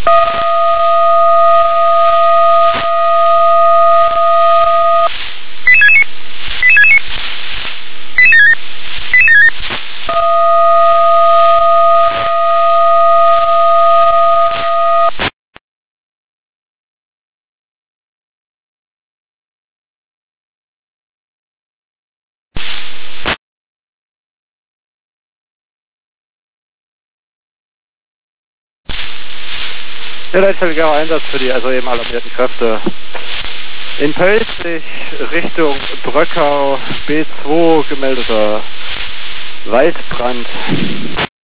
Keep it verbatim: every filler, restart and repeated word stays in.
Der leitständige Einsatz für die also eben alarmierten Kräfte. In Pölzig Richtung Bröckau B zwei gemeldeter Waldbrand.